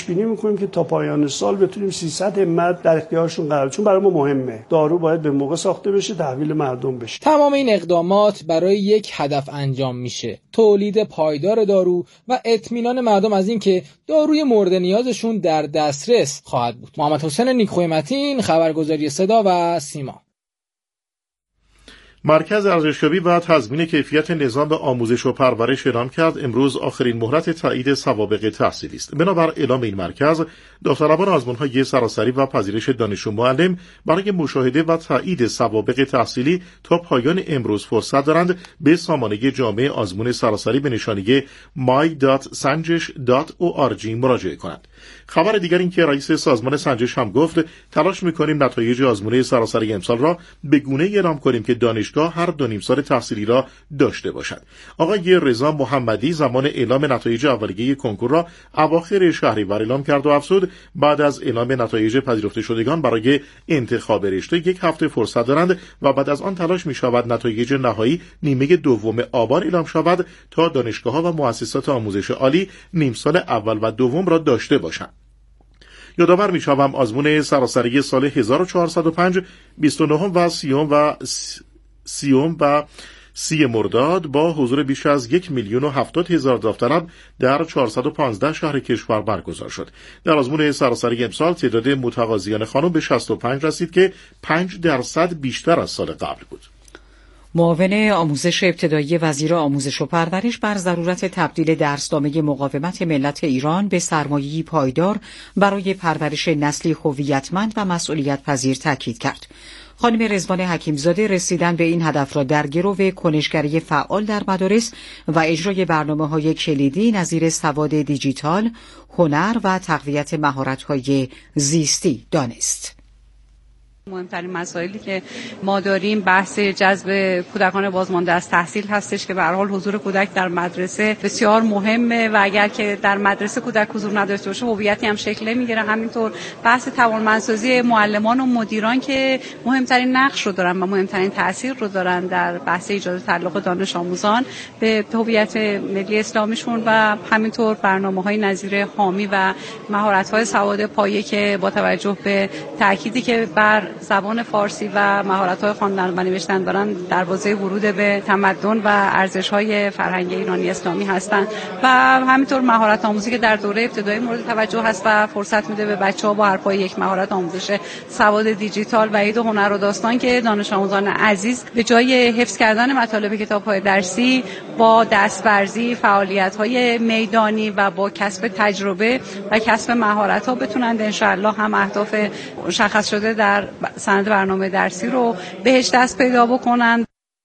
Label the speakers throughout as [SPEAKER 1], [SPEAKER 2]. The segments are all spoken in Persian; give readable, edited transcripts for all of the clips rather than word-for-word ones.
[SPEAKER 1] بینی میکنیم که تا پایان سال بتونیم 300 همت در اختیارشون قرار، چون برای ما مهمه دارو باید به موقع ساخته بشه، تحویل مردم بشه.
[SPEAKER 2] تمام این اقدامات برای یک هدف انجام میشه: تولید پایدار دارو و اطمینان مردم از این که داروی مورد نیازشون در دسترس خواهد بود. محمد حسین نیکخوی متین، خبرگزاری صدا و سیما.
[SPEAKER 3] مرکز ارزشیابی و تضمین کیفیت نظام آموزش و پرورش اعلام کرد امروز آخرین مهلت تایید سوابق تحصیلی است. بنابر اعلام این مرکز، داوطلبان آزمون‌های سراسری و پذیرش دانشجو معلم برای مشاهده و تایید سوابق تحصیلی تا پایان امروز فرصت دارند به سامانه جامع آزمون سراسری به نشانی my.sanjesh.org مراجعه کنند. خبر دیگر این که رئیس سازمان سنجش هم گفت تلاش می‌کنیم نتایج آزمون سراسری امسال را به گونه‌ای اعلام کنیم که دانشگاه هر 2 نیم سال تحصیلی را داشته باشد. آقای رضا محمدی زمان اعلام نتایج اولیه کنکور را اواخر شهریور اعلام کرد و افزود بعد از اعلام نتایج پذیرفته شدگان برای انتخاب رشته 1 هفته فرصت دارند و بعد از آن تلاش می‌شود نتایج نهایی نیمه دوم آبان اعلام شود تا دانشگاه‌ها و مؤسسات آموزش عالی نیم سال اول و دوم را داشته باشند. یادآور می‌شوم آزمون سراسری سال 1405 29 و 30 مرداد با حضور بیش از 1,070,000 داوطلب در 415 شهر کشور برگزار شد. در آزمون سراسری امسال تعداد متقاضیان خانم به 65 رسید که 5% بیشتر از سال قبل بود.
[SPEAKER 4] معاون آموزش ابتدایی وزیر آموزش و پرورش بر ضرورت تبدیل درسنامه مقاومت ملت ایران به سرمایه‌ای پایدار برای پرورش نسلی هویتمند و مسئولیت پذیر تاکید کرد. خانم رضوان حکیمزاده رسیدن به این هدف را در گرو کنشگری فعال در مدارس و اجرای برنامه‌های کلیدی نظیر سواد دیجیتال، هنر و تقویت مهارت‌های زیستی دانست.
[SPEAKER 5] مهمترین مسائلی که ما داریم بحث جذب کودکان بازمانده از تحصیل هستش که به هر حال حضور کودک در مدرسه بسیار مهمه و اگر که در مدرسه کودک حضور نداشته باشه هویتی هم شکل نمیگیره. همینطور بحث توانمندسازی معلمان و مدیران که مهمترین نقش رو دارن و مهمترین تاثیر رو دارن در بحث ایجاد تعلق دانش آموزان به هویت ملی اسلامیشون و همینطور برنامه‌های نظیر حامی و مهارت‌های سواد پایه که با توجه به تأکیدی که بر زبان فارسی و مهارت‌های خواندن و نوشتن دارن دروازه ورود به تمدن و ارزش‌های فرهنگی ایرانی اسلامی هستند و همینطور مهارت آموزی که در دوره ابتدایی مورد توجه هست و فرصت میده به بچه‌ها با هر پای یک مهارت آموزش سواد دیجیتال و اید و هنر و داستان که دانش آموزان عزیز به جای حفظ کردن مطالب کتاب‌های درسی با دست‌ورزی، فعالیت‌های میدانی و با کسب تجربه و کسب مهارت‌ها بتونن ان شاءالله هم اهداف مشخص شده در سند برنامه درسی رو بهش دست پیدا بکنن.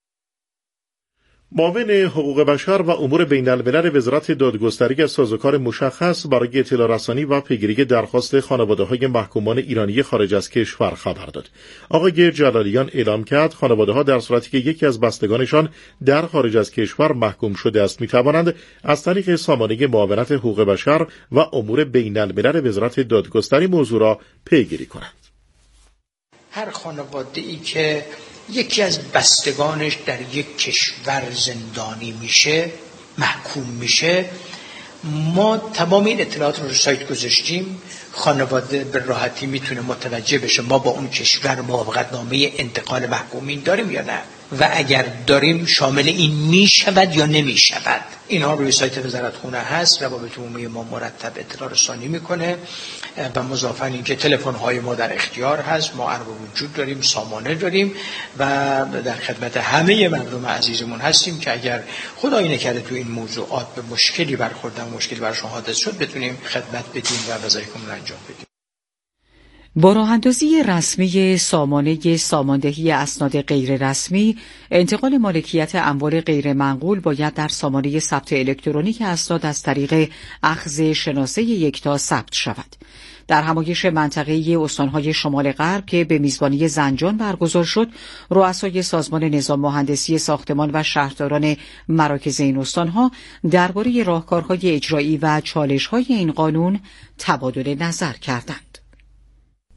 [SPEAKER 3] معاون حقوق بشر و امور بین الملل وزارت دادگستری از سازوکار مشخص برای اطلاع رسانی و پیگیری درخواست خانواده‌های محکومان ایرانی خارج از کشور خبر داد. آقای جلالیان اعلام کرد خانواده‌ها در صورتی که یکی از بستگانشان در خارج از کشور محکوم شده است می‌توانند از طریق سامانه معاونت حقوق بشر و امور بین الملل وزارت دادگستری موضوع را پیگیری کنند.
[SPEAKER 6] هر خانواده‌ای که یکی از بستگانش در یک کشور زندانی میشه، محکوم میشه، ما تمام این اطلاعات رو سایت گذاشتیم. خانواده به راحتی میتونه متوجه بشه ما با اون کشور موافقتنامه انتقال محکومین داریم یا نه و اگر داریم شامل این میشود یا نمیشود. اینها روی سایت وزارتخونه هست. روابط عمومی ما مرتب اطلاع رسانی میکنه و مضافاً اینکه تلفن های ما در اختیار هست، ما عرض وجود داریم، سامانه داریم و در خدمت همه مردم عزیزمون هستیم که اگر خدایی نکرده تو این موضوعات به مشکلی برخوردن، مشکلی برشون حادث شد، بتونیم خدمت بدیم و وظایفمون رو انجام بدیم.
[SPEAKER 4] با راه‌اندازی رسمی ساماندهی اسناد غیر رسمی، انتقال مالکیت اموال غیر منقول باید در سامانه ثبت الکترونیک اسناد از طریق اخذ شناسه یکتا ثبت شود. در همایش منطقه‌ای استان‌های شمال غرب که به میزبانی زنجان برگزار شد، رؤسای سازمان نظام مهندسی ساختمان و شهرداران مراکز این استان‌ها درباره راهکارهای اجرایی و چالش‌های این قانون تبادل نظر کردند.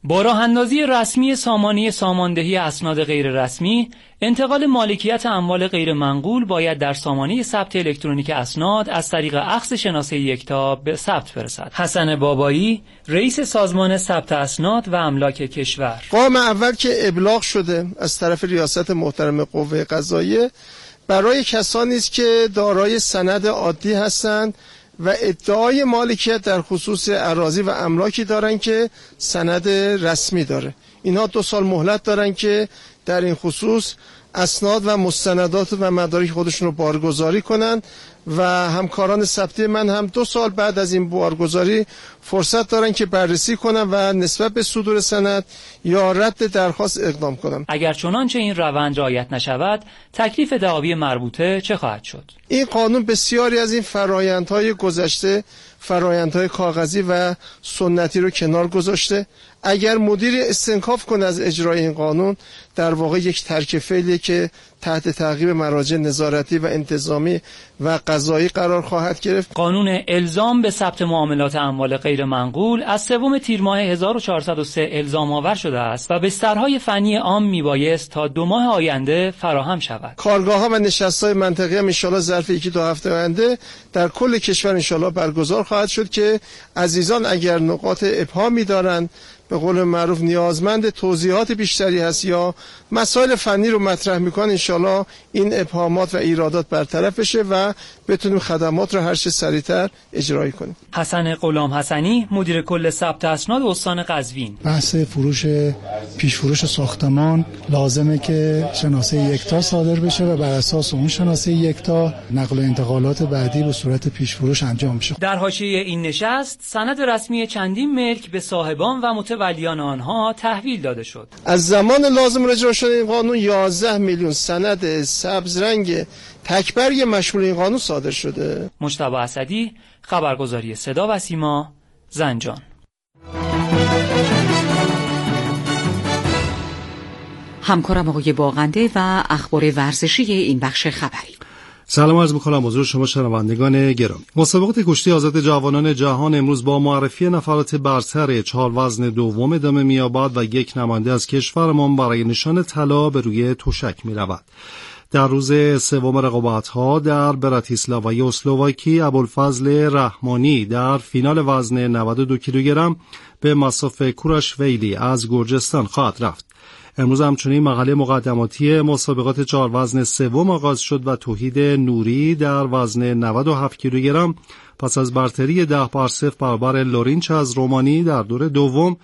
[SPEAKER 7] با راه اندازی رسمی سامانه ساماندهی اسناد غیر رسمی، انتقال مالکیت اموال غیر منقول باید در سامانه ثبت الکترونیک اسناد از طریق اخذ شناسه یکتا به ثبت برسد. حسن بابایی، رئیس سازمان ثبت اسناد و املاک کشور:
[SPEAKER 8] قام اول که ابلاغ شده از طرف ریاست محترم قوه قضاییه برای کسانی است که دارای سند عادی هستند و ادعای مالکیت در خصوص اراضی و املاکی دارن که سند رسمی داره. اینها 2 سال مهلت دارن که در این خصوص اسناد و مستندات و مدارک خودشون رو بارگذاری کنن و همکاران ثبتی من هم 2 سال بعد از این بارگذاری فرصت دارن که بررسی کنن و نسبت به صدور سند یا رد درخواست اقدام کنن.
[SPEAKER 7] اگر چنانچه این روند رعایت نشود، تکلیف دعاوی مربوطه چه خواهد شد؟
[SPEAKER 8] این قانون بسیاری از این فرایندهای گذشته، فرایندهای کاغذی و سنتی رو کنار گذاشته. اگر مدیر استنکاف کنه از اجرای این قانون، در واقع یک ترک فعلی که تحت تعقیب مراجع نظارتی و انتظامی و قضایی قرار خواهد گرفت.
[SPEAKER 7] قانون الزام به ثبت معاملات اموال غیر منقول از 3 تیر ماه 1403 الزام آور شده است و بسترهای فنی عام میبایست تا 2 ماه آینده فراهم شود.
[SPEAKER 8] کارگاه‌ها و نشست‌های منطقه‌ای هم انشالله ظرف 1-2 هفته آینده در کل کشور انشالله برگزار خواهد شد که عزیزان اگر نقاط ابهامی دارند، به قول معروف نیازمند توضیحات بیشتری هست یا مسائل فنی رو مطرح میکنن، انشالله این ابهامات و ایرادات برطرف بشه و بتونیم خدمات رو هر چه سریعتر اجرایی کنیم.
[SPEAKER 7] حسن غلام حسنی، مدیر کل ثبت اسناد استان قزوین:
[SPEAKER 9] بحث پیش فروش ساختمان لازمه که شناسه یکتا صادر بشه و بر اساس اون شناسه یکتا نقل و انتقالات بعدی به صورت پیش فروش انجام بشه.
[SPEAKER 7] در حاشیه این نشست سند رسمی چندین ملک به صاحبان و متولیان آنها تحویل داده شد.
[SPEAKER 8] از زمان لازم اجرا شدن این قانون 11 میلیون سند سبز رنگ تکبرگ مشمول این قانون صادر شده.
[SPEAKER 7] مجتبی اسدی، خبرگزاری صدا و سیما، زنجان.
[SPEAKER 4] همکارم آقای باغنده و اخبار ورزشی این بخش خبری.
[SPEAKER 10] سلام عرض می‌کنم حضور شما شنوندگان گرامی. مسابقات کشتی آزاد جوانان جهان امروز با معرفی نفرات برتر 4 وزن دوم ادامه می‌یابد و یک نماینده از کشورمان برای نشان طلا به روی تشک می‌رود. در روز سوم رقابت‌ها در براتیسلاوای اسلواکی، ابوالفضل رحمانی در فینال وزن 92 کیلوگرم به مصاف کوراشویلی از گرجستان خواهد رفت. امروز همچنین مرحله مقدماتی مسابقات 4 وزن سوم آغاز شد و توحید نوری در وزن 97 کیلوگرم پس از برتری 10-0 برابر لورینچ از رومانی در دور دوم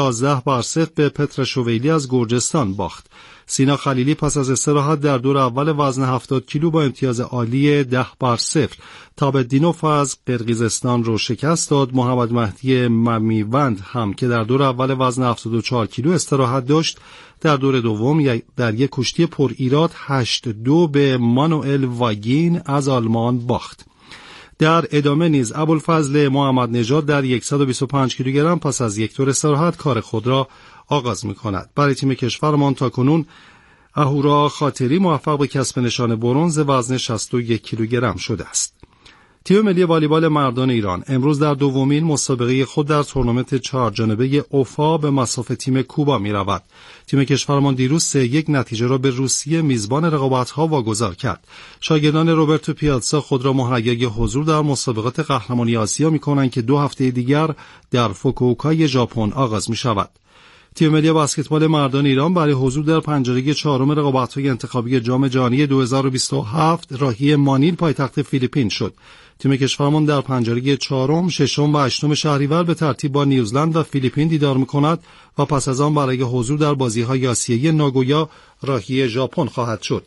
[SPEAKER 10] 11-0 به پترشویلی از گرجستان باخت. سینا خلیلی پس از استراحت در دور اول وزن 70 کیلو با امتیاز عالی 10-0 تابدینوف از قرقیزستان رو شکست داد. محمد مهدی ممیوند هم که در دور اول وزن 74 کیلو استراحت داشت در دور دوم در یک کشتی پر ایراد 8-2 به مانوئل واگین از آلمان باخت. در ادامه نیز ابوالفضل محمد نژاد در 125 کیلوگرم پس از یک دور استراحت کار خود را آغاز می‌کند. برای تیم کشورمان تاکنون اهورا خاطری موفق به کسب نشان برنز وزن 61 کیلوگرم شده است. تیم ملی والیبال مردان ایران امروز در دومین مسابقه خود در تورنمنت 4 جانبه اوفا به مصاف تیم کوبا می‌رود. تیم کشورمان دیروز 3-1 نتیجه را به روسیه میزبان رقابت‌ها واگذار کرد. شاگردان روبرتو پیاتزا خود را مهیای حضور در مسابقات قهرمانی آسیا می‌کنند که 2 هفته دیگر در فوکووکا ژاپن آغاز می‌شود. تیم ملی بسکتبال مردان ایران برای حضور در پنجره 4 رقابت‌های انتخابی جام جهانی 2027 راهی مانیل پایتخت فیلیپین شد. تیم کشورمان در پنجره 4، 6 و 8 شهریور به ترتیب با نیوزلند و فیلیپین دیدار می‌کند و پس از آن برای حضور در بازی‌های آسیایی ناگویا راهی ژاپن خواهد شد.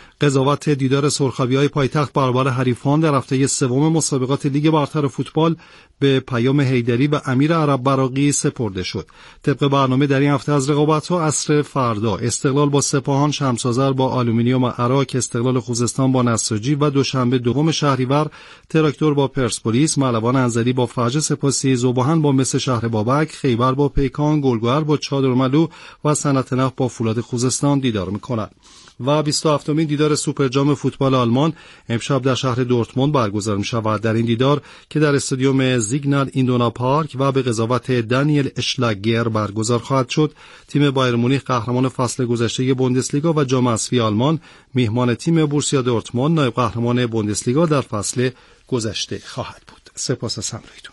[SPEAKER 10] قضاوت دیدار سرخابی‌های پایتخت برابر حریفان در هفته سوم مسابقات لیگ برتر فوتبال به پیام حیدری و امیر عرب براقی سپرده شد. طبق برنامه در این هفته از رقابت‌ها عصر فردا استقلال با سپاهان، شمس‌آذر با آلومینیوم عراق، استقلال خوزستان با نساجی و دوشنبه 2 شهریور تراکتور با پرسپولیس، ملوان انزلی با فرج سپاسی، ذوباهن با مس شهر بابک، خیبر با پیکان، گلگهر با چادرملو و صنعت نفت با فولاد خوزستان دیدار می‌کند. و 27مین دیدار سوپر جام فوتبال آلمان امشب در شهر دورتموند برگزار می‌شود. در این دیدار که در استادیوم زیگنال ایدونا پارک و به قضاوت دانیل اشلاگر برگزار خواهد شد، تیم بایر مونیخ قهرمان فصل گذشته بوندسلیگا و جام حذفی آلمان میهمان تیم بورسیا دورتموند نایب قهرمان بوندسلیگا در فصل گذشته خواهد بود. سپاس از همراهیتون.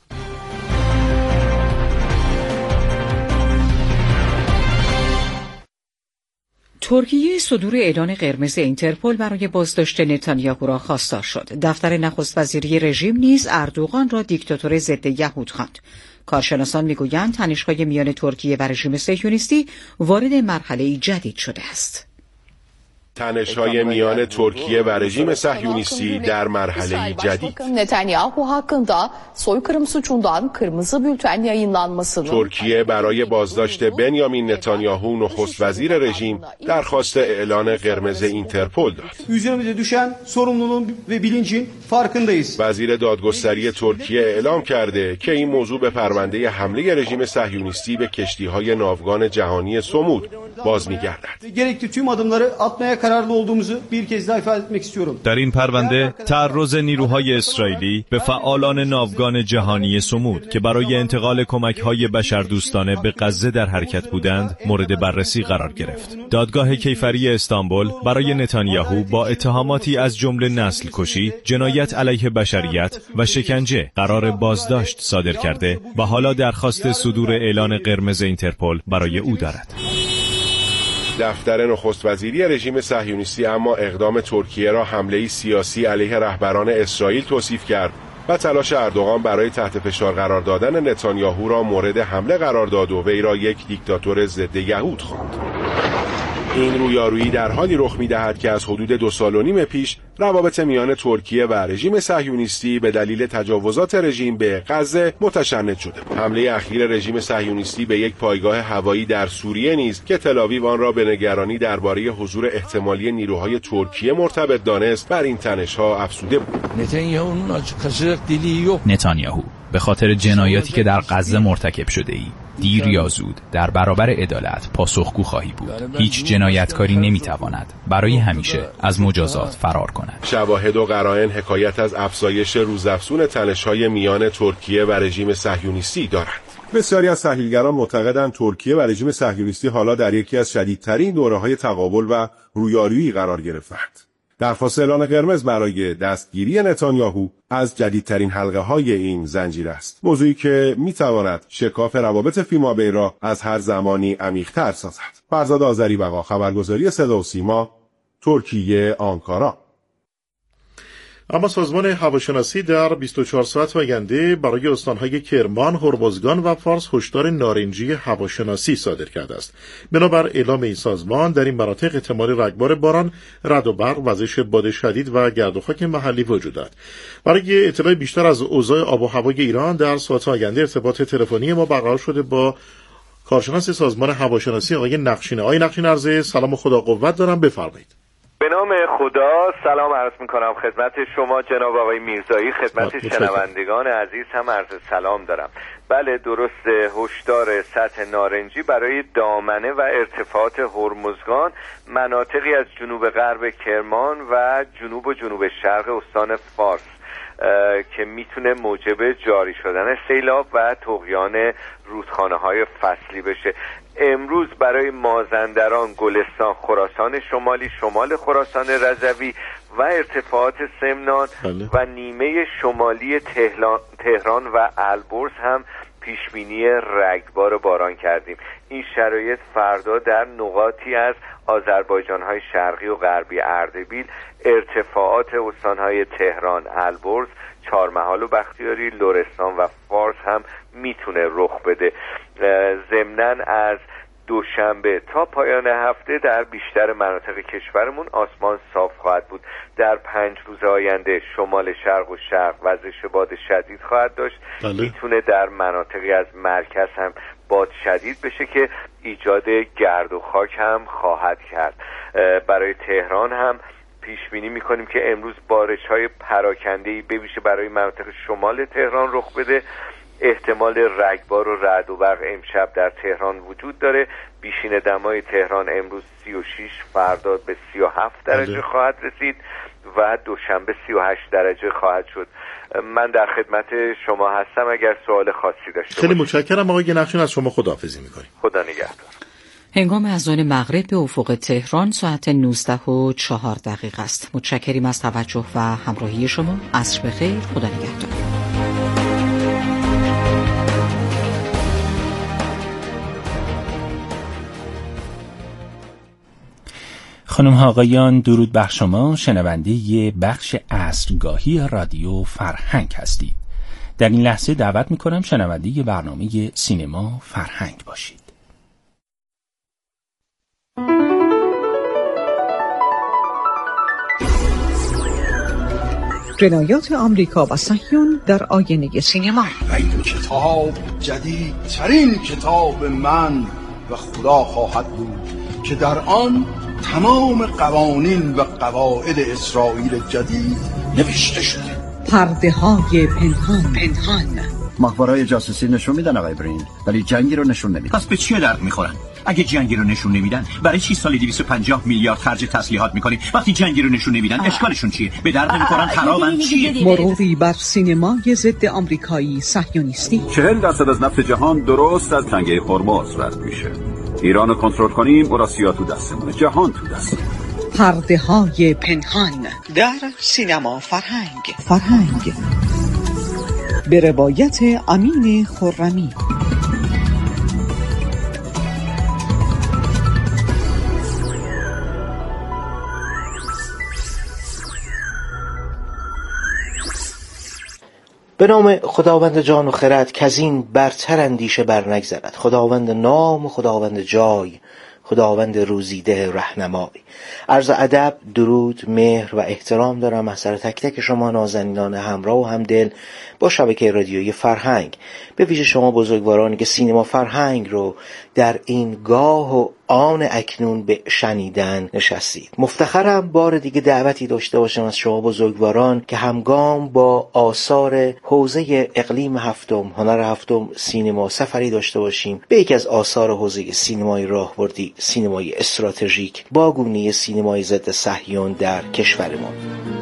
[SPEAKER 4] ترکیه صدور اعلان قرمز اینترپل برای بازداشت نتانیاهو را خواستار شد. دفتر نخست وزیری رژیم نیز اردوغان را دیکتاتور ضد یهود خواند. کارشناسان میگویند تنش‌های میان ترکیه و رژیم صهیونیستی وارد مرحله جدید شده است.
[SPEAKER 11] تنش‌های میان ترکیه و رژیم صهیونیستی در مرحله جدید. ترکیه برای bازداشت بنیامین نتانیاهو نخست وزیر رژیم درخواست اعلان قرمز اینترپل داد. وزیر دادگستری ترکیه اعلام کرده که این موضوع به پرونده حمله رژیم صهیونیستی به کشتی‌های ناوگان جهانی سمود باز می‌گردد.
[SPEAKER 12] در این پرونده تعرض نیروهای اسرائیلی به فعالان ناوگان جهانی سمود که برای انتقال کمک‌های بشردوستانه به غزه در حرکت بودند مورد بررسی قرار گرفت. دادگاه کیفری استانبول برای نتانیاهو با اتهاماتی از جمله نسل کشی، جنایت علیه بشریت و شکنجه قرار بازداشت صادر کرده و حالا درخواست صدور اعلان قرمز اینترپل برای او دارد.
[SPEAKER 11] دفتر نخست وزیری رژیم صهیونیستی اما اقدام ترکیه را حمله‌ای سیاسی علیه رهبران اسرائیل توصیف کرد و تلاش اردوغان برای تحت فشار قرار دادن نتانیاهو را مورد حمله قرار داد و وی را یک دیکتاتور ضد یهود خواند. این رویارویی در حالی رخ می‌دهد که از حدود 2.5 سال پیش روابط میان ترکیه و رژیم صهیونیستی به دلیل تجاوزات رژیم به غزه متشنج شده. حمله اخیر رژیم صهیونیستی به یک پایگاه هوایی در سوریه نیز که تل‌آویو آن را به نگرانی درباره حضور احتمالی نیروهای ترکیه مرتبط دانست بر این تنش‌ها افزوده بود.
[SPEAKER 13] نتانیاهو به خاطر جنایاتی که در غزه مرتکب شده ای دیر یا زود در برابر عدالت پاسخگو خواهی بود. هیچ جنایتکاری نمیتواند برای همیشه از مجازات فرار کند.
[SPEAKER 11] شواهد و قرائن حکایت از افزایش روزافزون تنش‌های میان ترکیه و رژیم صهیونیستی دارند. بسیاری از تحلیلگران معتقدند ترکیه و رژیم صهیونیستی حالا در یکی از شدیدترین دوره‌های تقابل و رویارویی قرار گرفتند. درخواست اعلان قرمز برای دستگیری نتانیاهو از جدیدترین حلقه‌های این زنجیر است. موضوعی که می‌تواند شکاف روابط فیمابین را از هر زمانی عمیق‌تر سازد. فرزاد آذریبقا، خبرگزاری صدا و سیما، ترکیه، آنکارا.
[SPEAKER 3] اما سازمان هواشناسی در 24 ساعت آینده برای استانهای کرمان، هرمزگان و فارس هشدار نارنجی هواشناسی صادر کرده است. بنابر اعلام این سازمان در این مناطق احتمال رگبار باران، رعد و برق، وزش باد شدید و گرد و خاک محلی وجود دارد. برای اطلاع بیشتر از اوضاع آب و هوای ایران در ساعات آینده ارتباط تلفنی ما برقرار شده با کارشناس سازمان هواشناسی آقای نقشینه. آقای نقشینه، عرض سلام و خدا قوت دارم، بفرمایید.
[SPEAKER 14] به نام خدا سلام عرض میکنم خدمت شما جناب آقای میرزایی، خدمت شنوندگان عزیز هم عرض سلام دارم. بله درسته، هشدار سطح نارنجی برای دامنه و ارتفاعات هرمزگان، مناطقی از جنوب غرب کرمان و جنوب و جنوب شرق استان فارس که میتونه موجب جاری شدن سیلاب و طغیان رودخانه‌های فصلی بشه. امروز برای مازندران، گلستان، خراسان شمالی، شمال خراسان رضوی و ارتفاعات سمنان و نیمه شمالی تهران و البرز هم پیشبینی رگبار باران کردیم. این شرایط فردا در نقاطی از آذربایجان‌های شرقی و غربی اردبیل، ارتفاعات استان‌های تهران، البرز، چهارمحال و بختیاری، لرستان و فارس هم میتونه رخ بده. ضمناً از دوشنبه تا پایان هفته در بیشتر مناطق کشورمون آسمان صاف خواهد بود. در 5 روز آینده شمال شرق و شرق وزش باد شدید خواهد داشت. میتونه در مناطقی از مرکز هم باد شدید بشه که ایجاد گرد و خاک هم خواهد کرد. برای تهران هم پیش بینی میکنیم که امروز بارش‌های پراکنده‌ای به ویژه برای مناطق شمال تهران رخ بده. احتمال رگبار و رعد و برق امشب در تهران وجود داره. بیشین دمای تهران امروز 36، فردا به 37 درجه خواهد رسید و دوشنبه 38 درجه خواهد شد. من در خدمت شما هستم اگر سوال خاصی داشته
[SPEAKER 3] خیلی متشکرم آقای نقشین، از شما خداحافظی می‌کنیم.
[SPEAKER 14] خدا نگهدار.
[SPEAKER 4] هنگام اذان مغرب به افق تهران ساعت 19:04 است. متشکریم از توجه و همراهی شما. عصر بخیر. خدا نگهدار.
[SPEAKER 15] خانم ها آقایان، درود بر شما. شنونده ی بخش عصرگاهی رادیو فرهنگ هستید. در این لحظه دعوت میکنم شنونده ی برنامه سینما فرهنگ باشید.
[SPEAKER 16] جنایات آمریکا و صهیون در آینه سینما.
[SPEAKER 17] این کتاب جدیدترین کتاب من و خدا خواهد بود که در آن تمام قوانین و قواعد اسرائیل جدید نوشته شده.
[SPEAKER 16] پرده های پنهان.
[SPEAKER 18] مخبرهای جاسوسی نشون میدن آقای برین، ولی جنگی رو نشون نمیدن.
[SPEAKER 19] پس به چی درد میخورن؟ اگه جنگی رو نشون نمیدن برای چی سالی 250 میلیارد خرج تسلیحات میکنی؟ وقتی جنگی رو نشون نمیدن اشکالشون چیه؟ به درد نمیخورن، خرابن، چیه؟
[SPEAKER 16] مروری بر سینمای ضد آمریکایی صهیونیستی.
[SPEAKER 20] 40% از نفت جهان درست از تنگه هرمز رد میشه. ایران رو کنترل کنیم، اوراسیا تو دستمونه، جهان تو دستمونه.
[SPEAKER 16] پرده های پنهان در سینما فرهنگ به روایت امین خرمی.
[SPEAKER 21] به نام خداوند جان و خرد که از این برتر اندیشه بر نگذرد. خداوند نام و خداوند جای، خداوند روزیده رهنمای. عرض ادب، درود، مهر و احترام دارم از سر تک تک شما نازنینان همراه و همدل با شبکه رادیویی فرهنگ، به ویژه شما بزرگوارانی که سینما فرهنگ رو در این گاه و آن اکنون به شنیدن نشستید. مفتخرم بار دیگه دعوتی داشته باشم از شما بزرگواران که همگام با آثار حوزه اقلیم هفتم، هنر هفتم سینما سفری داشته باشیم به یکی از آثار حوزه سینمای راهبردی، سینمای استراتژیک با گونه سینمای ضد صهیون در کشورمان.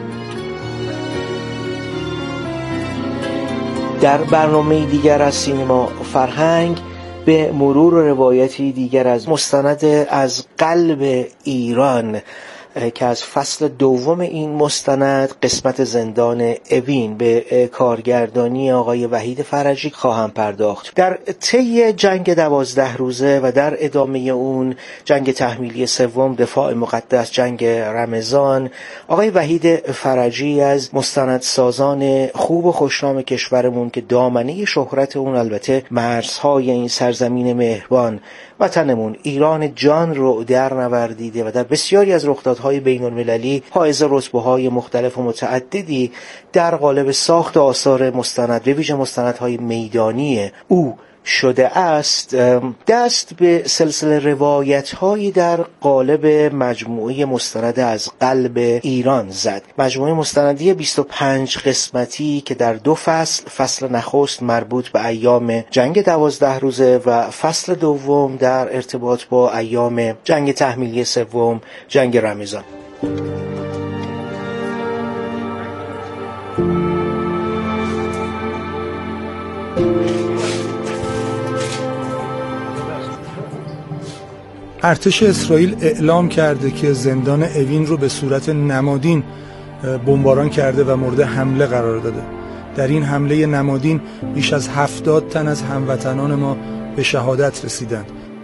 [SPEAKER 21] در برنامه دیگر از سینما فرهنگ به مرور و روایتی دیگر از مستند از قلب ایران که از فصل دوم این مستند قسمت زندان اوین به کارگردانی آقای وحید فرجی خواهم پرداخت. در طی جنگ 12 روزه و در ادامه اون جنگ تحمیلی سوم، دفاع مقدس، جنگ رمضان، آقای وحید فرجی از مستندسازان خوب و خوشنام کشورمون که دامنه شهرت اون البته مرزهای این سرزمین مهربان وطنمون ایران جان رو در نوردیده و در بسیاری از رخدادهای بین المللی حائز رتبه‌های مختلف و متعددی در قالب ساخت آثار مستند به ویژه مستندهای میدانی او شده است، دست به سلسله روایت‌هایی در قالب مجموعه مستند از قلب ایران زد. مجموعه مستندی 25 قسمتی که در 2 فصل نخست مربوط به ایام جنگ 12 روزه و فصل دوم در ارتباط با ایام جنگ تحمیلی سوم، جنگ رمضان.
[SPEAKER 22] ارتش اسرائیل اعلام کرده که زندان اوین رو به صورت نمادین بمباران کرده و مورد حمله قرار داده. در این حمله نمادین بیش از 70 تن از هموطنان ما به شهادت رسیدند.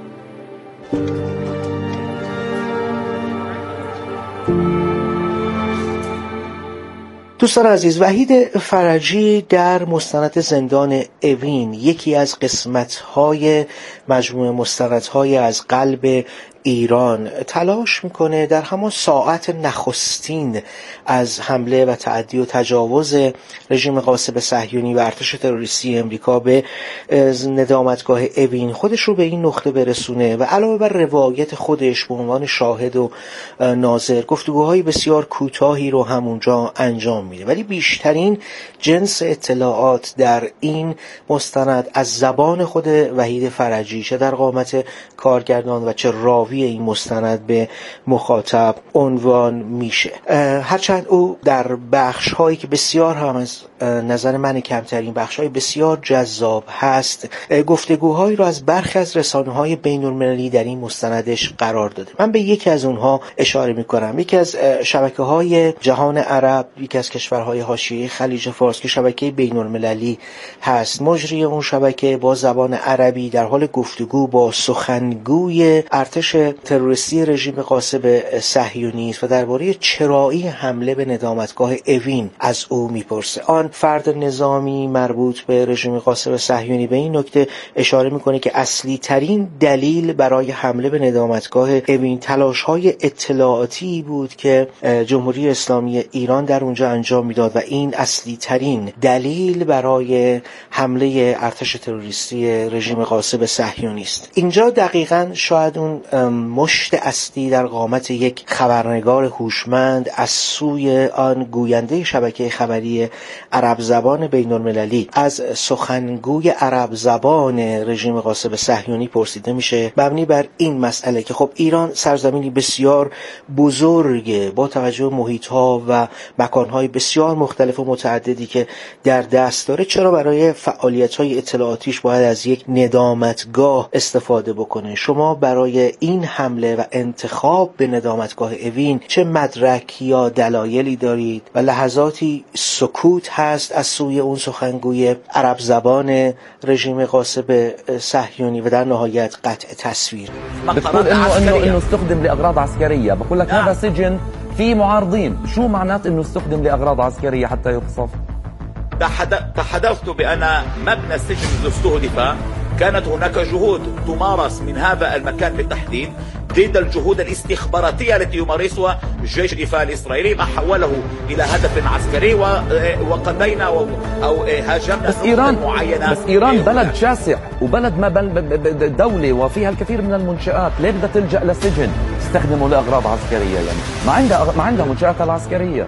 [SPEAKER 21] دوستان عزیز، وحید فرجی در مستند زندان اوین، یکی از قسمت‌های مجموعه مستندهای از قلب ایران، تلاش میکنه در همان ساعت نخستین از حمله و تعدی و تجاوز رژیم غاصب صهیونی و ارتش تروریستی امریکا به ندامتگاه اوین خودش رو به این نقطه برسونه و علاوه بر روایت خودش به عنوان شاهد و ناظر گفتگوهای بسیار کوتاهی رو همونجا انجام میده. میده. ولی بیشترین جنس اطلاعات در این مستند از زبان خود وحید فرجی، چه در قامت کارگردان و چه راوی این مستند، به مخاطب عنوان میشه. هرچند او در بخش هایی که بسیار هم از نظر من کمترین بخش های بسیار جذاب هست، گفتگوهایی را از برخی از رسانه های بین المللی در این مستندش قرار داده. من به یکی از اونها اشاره میکنم. یکی از شبکه های جهان عرب، یکی از کشورهای حاشیه خلیج فارس که شبکه بین المللی هست، مجری اون شبکه با زبان عربی در حال گفتگو با سخنگوی ارتش تروریستی رژیم غاصب صهیونی است و درباره چرایی حمله به ندامتگاه اوین از او میپرسه. آن فرد نظامی مربوط به رژیم غاصب صهیونی به این نکته اشاره میکنه که اصلی ترین دلیل برای حمله به ندامتگاه اوین تلاش‌های اطلاعاتی بود که جمهوری اسلامی ایران در اونجا انجام میداد و این اصلی ترین دلیل برای حمله ارتش تروریستی رژیم غاصب صهیونی است. اینجا دقیقاً شاید اون مشت اصلی در قامت یک خبرنگار هوشمند از سوی آن گوینده شبکه خبری عرب زبان بین المللی از سخنگوی عرب زبان رژیم غاصب صهیونی پرسیده میشه، مبنی بر این مسئله که خب ایران سرزمینی بسیار بزرگه با توجه به محیط‌ها و مکان‌های بسیار مختلف و متعددی که در دست داره، چرا برای فعالیت‌های اطلاعاتیش باید از یک ندامتگاه استفاده بکنه؟ شما برای این حمله و انتخاب به ندامتگاه اوین چه مدرک یا دلایلی دارید؟ و لحظاتی سکوت هست از سوی اون سخنگوی عرب زبان رژیم غاصب صهیونی و در نهایت قطع تصویر.
[SPEAKER 1] بتقول انه استخدم لاغراض عسكريه، بقول لك هذا سجن في معارضين، شو معنات انه استخدم لاغراض عسكريه حتى يقصف؟
[SPEAKER 2] تحدثت بأن مبنى السجن إذ استهدف كانت هناك جهود تمارس من هذا المكان بالتحديد ضد الجهود الاستخباراتية التي يمارسها جيش الدفاع الإسرائيلي، ما حوله إلى هدف عسكري وقضينا أو هاجمنا
[SPEAKER 1] بس إيران بلد شاسع وبلد ما دولة وفيها الكثير من المنشآت، ليه بدها تلجأ للسجن تستخدمه لأغراض عسكرية؟ يعني ما عندها منشآت العسكرية.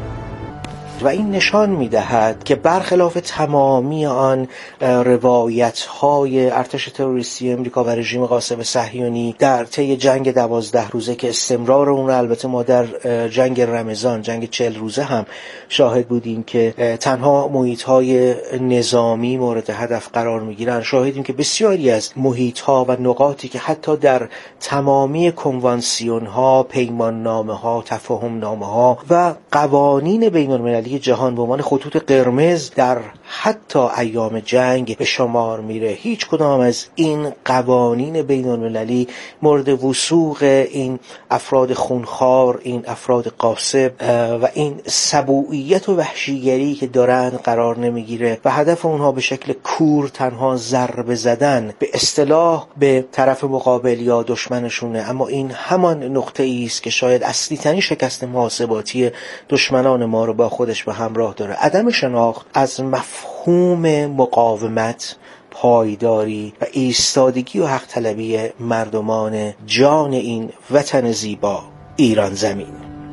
[SPEAKER 21] و این نشان می‌دهد که برخلاف تمامی آن روایت‌های ارتش تروریستی امریکا و رژیم غاصب صهیونی در طی جنگ 12 روزه که استمرار اون البته ما در جنگ رمضان، جنگ 40 روزه هم شاهد بودیم که تنها محیط‌های نظامی مورد هدف قرار می‌گیرن، شاهدیم که بسیاری از محیط‌ها و نقاطی که حتی در تمامی کنوانسیون‌ها، پیمان‌نامه‌ها، تفاهم‌نامه‌ها و قوانین بین‌المللی جهان به عنوان خطوط قرمز در حتی ایام جنگ به شمار میره. هیچ کدام از این قوانین بین المللی مورد وثوق این افراد خونخوار، این افراد غاصب و این سبوعیت و وحشیگری که دارن قرار نمیگیره و هدف اونها به شکل کور تنها ضربه زدن به اصطلاح به طرف مقابل یا دشمنشونه. اما این همان نقطه ای است که شاید اصلی ترین شکست محاسباتی دشمنان ما رو با خودش به همراه داره. عدم شناخت از مفهوم مقاومت، پایداری و ایستادگی و حق طلبی مردمان جان این وطن زیبا ایران زمین.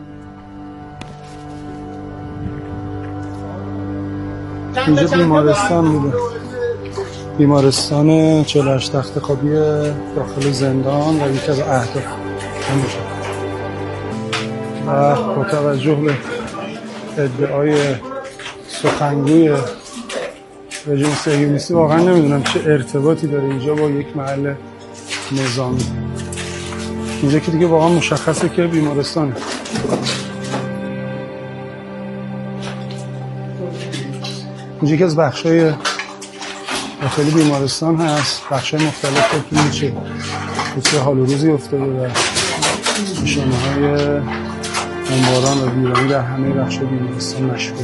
[SPEAKER 22] اینجا بیمارستان بوده، بیمارستان 48 تخت خوابی داخل زندان و یکی از اهداف و با توجه به ادعای سخنگوی رژیم صهیونیستی واقعا نمیدونم چه ارتباطی داره اینجا با یک محل نظامی. اینجا که دیگه واقعا مشخصه که بیمارستانه. اینجا که از بخشای داخلی بیمارستان هست، بخشای مختلف که میشه بسیار حال و روزی افتاده و نشانه های بمباران و ویرانی در همه بخش بیمارستان مشهوده.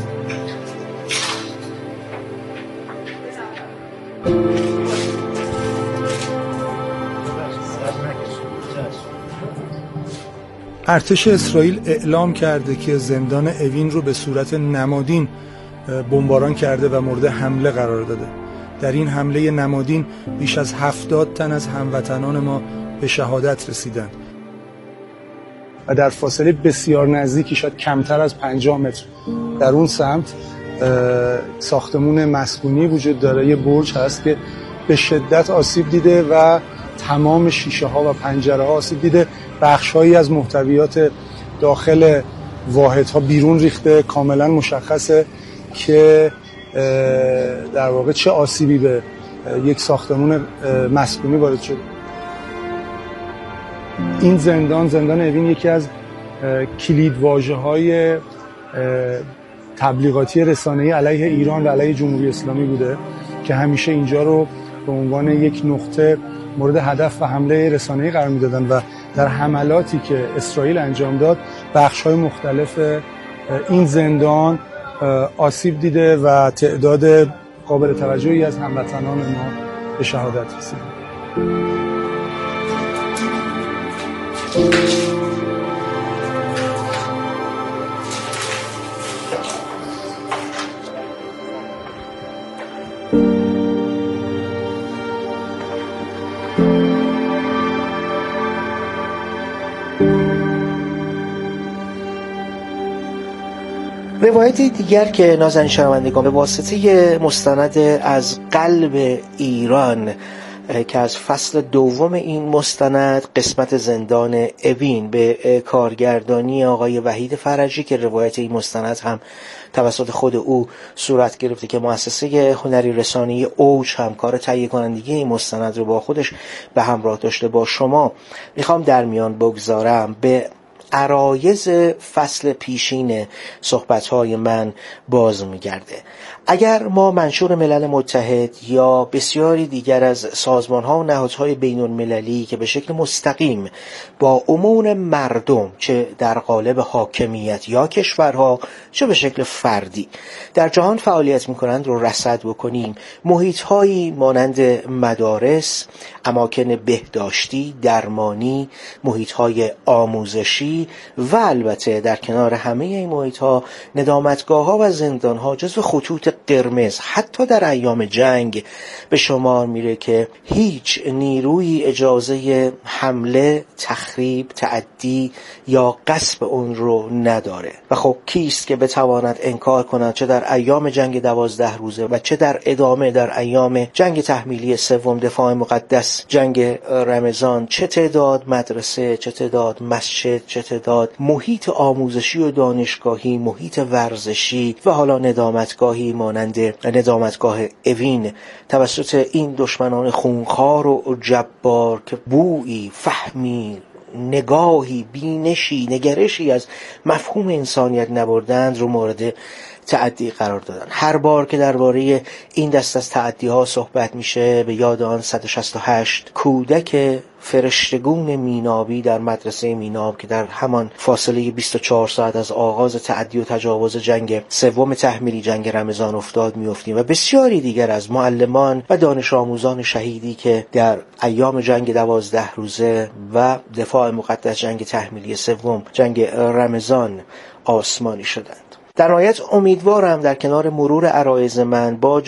[SPEAKER 22] ارتش اسرائیل اعلام کرده که زندان اوین رو به صورت نمادین بمباران کرده و مورد حمله قرار داده. در این حمله نمادین بیش از 70 تن از هموطنان ما به شهادت رسیدند. و در فاصله بسیار نزدیکی، شاید کمتر از 50 متر در اون سمت ساختمون مسکونی وجود داره. یه برج هست که به شدت آسیب دیده و تمام شیشه ها و پنجره ها آسیب دیده. بخش‌هایی از محتویات داخل واحدها بیرون ریخته. کاملا مشخصه که در واقع چه آسیبی به یک ساختمون مسکونی وارد شده. این زندان اوین یکی از کلیدواژه‌های تبلیغاتی رسانه‌ای علیه ایران و علیه جمهوری اسلامی بوده که همیشه اینجا رو به عنوان یک نقطه مورد هدف و حمله رسانه‌ای قرار می‌دادن و در حملاتی که اسرائیل انجام داد بخش‌های مختلف این زندان آسیب دیده و تعداد قابل توجهی از هموطنان ما به شهادت رسیدند.
[SPEAKER 21] روایتی دیگر که نازنین شنوندگان به واسطه مستند از قلب ایران که از فصل دوم این مستند قسمت زندان اوین به کارگردانی آقای وحید فرجی که روایت این مستند هم توسط خود او صورت گرفته که مؤسسه هنری رسانه‌ای اوج هم کار تهیه کنندگی این مستند رو با خودش به همراه داشته، با شما میخوام در میان بگذارم. به عرایض فصل پیشین صحبت‌های من باز می‌گرده. اگر ما منشور ملل متحد یا بسیاری دیگر از سازمان‌ها و نهادهای بین‌المللی که به شکل مستقیم با امور مردم چه در قالب حاکمیت یا کشورها چه به شکل فردی در جهان فعالیت می‌کنند رو رصد بکنیم، محیط‌هایی مانند مدارس، اماکن بهداشتی، درمانی، محیط‌های آموزشی و البته در کنار همه این محیط‌ها ندامتگاه‌ها و زندان‌ها جزو خطوط قرمز حتی در ایام جنگ به شمار میره که هیچ نیروی اجازه حمله، تخریب، تعدی یا غصب اون رو نداره. و خب کیست که بتواند انکار کند چه در ایام جنگ 12 روزه و چه در ادامه در ایام جنگ تحمیلی سوم دفاع مقدس، جنگ رمضان، چه تعداد مدرسه، چه تعداد مسجد، چه تعداد محیط آموزشی و دانشگاهی، محیط ورزشی و حالا ندامتگاهی مانند ندامتگاه اوین توسط این دشمنان خونخوار و جبار که بویی، فهمی، نگاهی، بینشی، نگرشی از مفهوم انسانیت نبردند رو مورد تعدی قرار دادن. هر بار که درباره این دست از تعدی ها صحبت میشه به یاد آن 168 کودک فرشتگون مینابی در مدرسه میناب که در همان فاصله 24 ساعت از آغاز تعدی و تجاوز جنگ سوم تحمیلی، جنگ رمضان افتاد میافتیم و بسیاری دیگر از معلمان و دانش آموزان شهیدی که در ایام جنگ 12 روزه و دفاع مقدس، جنگ تحمیلی سوم، جنگ رمضان آسمانی شدند. در نهایت امیدوارم در کنار مرور عرایض من با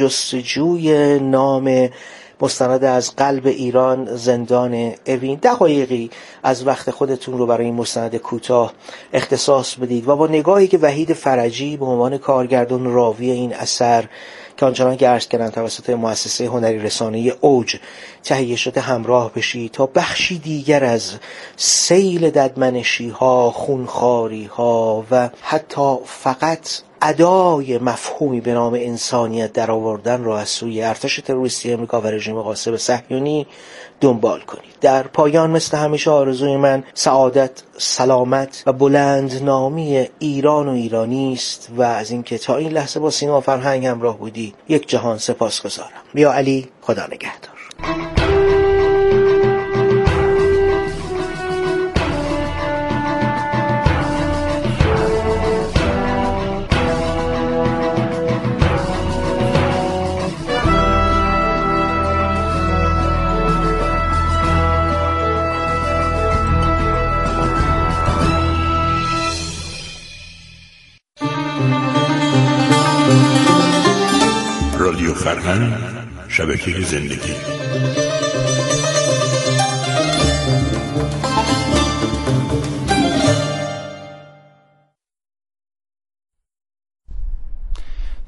[SPEAKER 21] جستجوی نام مستند از قلب ایران زندان اوین دقایقی از وقت خودتون رو برای این مستند کوتاه اختصاص بدید و با نگاهی که وحید فرجی به عنوان کارگردان راوی این اثر که آنچنان که عرض کردم توسط مؤسسه هنری رسانه‌ای اوج تهیه شده همراه بشید تا بخشی دیگر از سیل ددمنشی ها، خونخواری ها و حتی فقط ادای مفهومی به نام انسانیت در آوردن را از سوی ارتش تروریستی امریکا و رژیم غاصب صهیونی دنبال کنید. در پایان مثل همیشه آرزوی من سعادت، سلامت و بلندنامی ایران و ایرانی است و از اینکه تا این لحظه با سینما فرهنگ همراه بودید یک جهان سپاسگزارم. یا علی، خدا نگهدار.
[SPEAKER 5] رادیو فرهنگ، شبکه زندگی.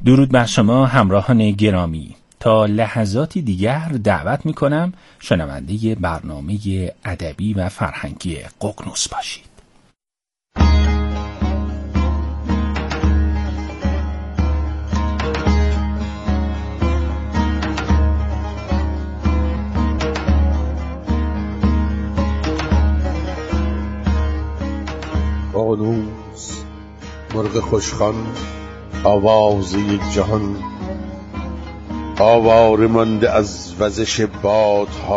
[SPEAKER 15] درود بر شما همراهان گرامی. تا لحظاتی دیگر دعوت میکنم شنونده برنامه ادبی و فرهنگی ققنوس باشید.
[SPEAKER 6] ققنوس مرغ خوشخوان، آواز یک جهان، آواره مانده از وزش بادها.